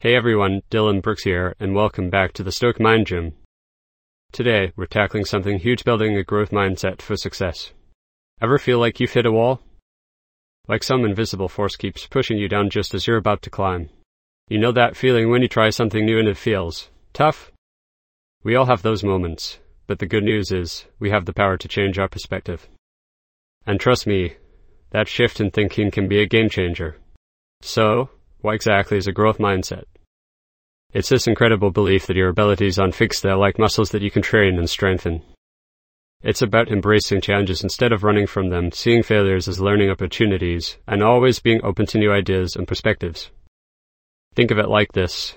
Hey everyone, Dylan Brooks here, and welcome back to the Stoic Mind Gym. Today, we're tackling something huge: building a growth mindset for success. Ever feel like you've hit a wall? Like some invisible force keeps pushing you down just as you're about to climb. You know that feeling when you try something new and it feels tough? We all have those moments, but the good news is, we have the power to change our perspective. And trust me, that shift in thinking can be a game changer. So, what exactly is a growth mindset? It's this incredible belief that your abilities aren't fixed, they're like muscles that you can train and strengthen. It's about embracing challenges instead of running from them, seeing failures as learning opportunities, and always being open to new ideas and perspectives. Think of it like this.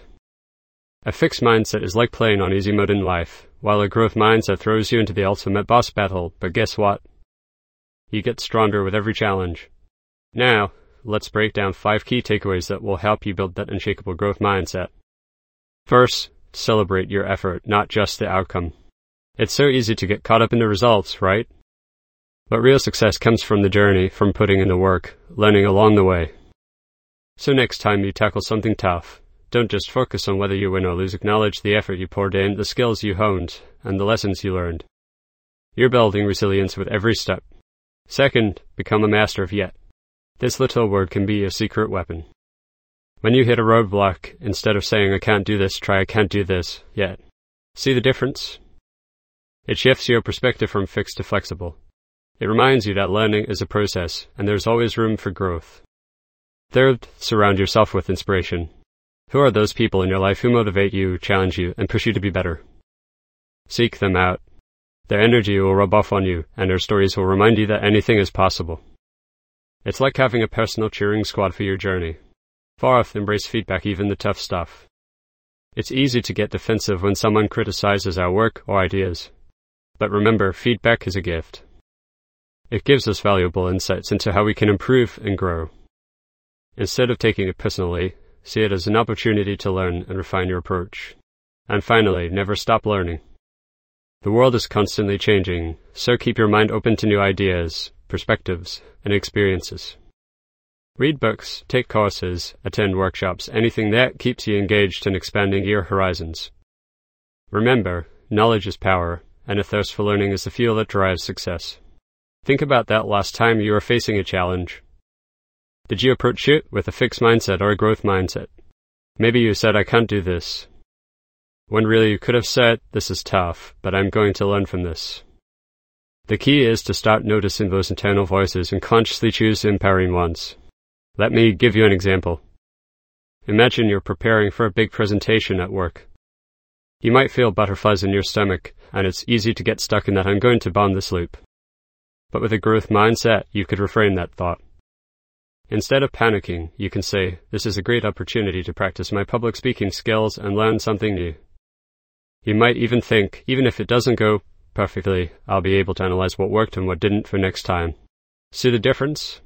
A fixed mindset is like playing on easy mode in life, while a growth mindset throws you into the ultimate boss battle, but guess what? You get stronger with every challenge. Now, let's break down 5 key takeaways that will help you build that unshakable growth mindset. First, celebrate your effort, not just the outcome. It's so easy to get caught up in the results, right? But real success comes from the journey, from putting in the work, learning along the way. So next time you tackle something tough, don't just focus on whether you win or lose. Acknowledge the effort you poured in, the skills you honed, and the lessons you learned. You're building resilience with every step. Second, become a master of yet. This little word can be a secret weapon. When you hit a roadblock, instead of saying I can't do this, try I can't do this yet. See the difference? It shifts your perspective from fixed to flexible. It reminds you that learning is a process, and there's always room for growth. Third, surround yourself with inspiration. Who are those people in your life who motivate you, challenge you, and push you to be better? Seek them out. Their energy will rub off on you, and their stories will remind you that anything is possible. It's like having a personal cheering squad for your journey. Fourth, embrace feedback, even the tough stuff. It's easy to get defensive when someone criticizes our work or ideas. But remember, feedback is a gift. It gives us valuable insights into how we can improve and grow. Instead of taking it personally, see it as an opportunity to learn and refine your approach. And finally, never stop learning. The world is constantly changing, so keep your mind open to new ideas, perspectives, and experiences. Read books, take courses, attend workshops, anything that keeps you engaged and expanding your horizons. Remember, knowledge is power, and a thirst for learning is the fuel that drives success. Think about that last time you were facing a challenge. Did you approach it with a fixed mindset or a growth mindset? Maybe you said, I can't do this. When really you could have said, this is tough, but I'm going to learn from this. The key is to start noticing those internal voices and consciously choose the empowering ones. Let me give you an example. Imagine you're preparing for a big presentation at work. You might feel butterflies in your stomach, and it's easy to get stuck in that I'm going to bomb this loop. But with a growth mindset, you could reframe that thought. Instead of panicking, you can say, this is a great opportunity to practice my public speaking skills and learn something new. You might even think, even if it doesn't go perfectly, I'll be able to analyze what worked and what didn't for next time. See the difference?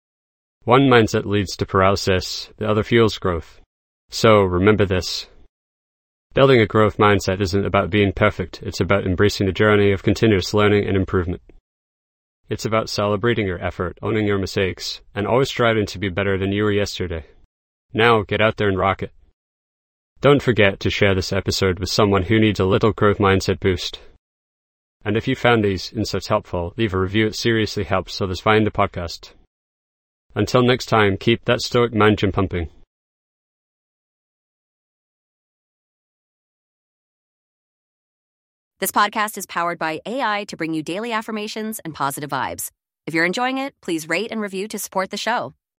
One mindset leads to paralysis, the other fuels growth. So remember this. Building a growth mindset isn't about being perfect, it's about embracing the journey of continuous learning and improvement. It's about celebrating your effort, owning your mistakes, and always striving to be better than you were yesterday. Now, get out there and rock it. Don't forget to share this episode with someone who needs a little growth mindset boost. And if you found these insights helpful, leave a review. It seriously helps others find the podcast. Until next time, keep that Stoic Mind Gym pumping. This podcast is powered by AI to bring you daily affirmations and positive vibes. If you're enjoying it, please rate and review to support the show.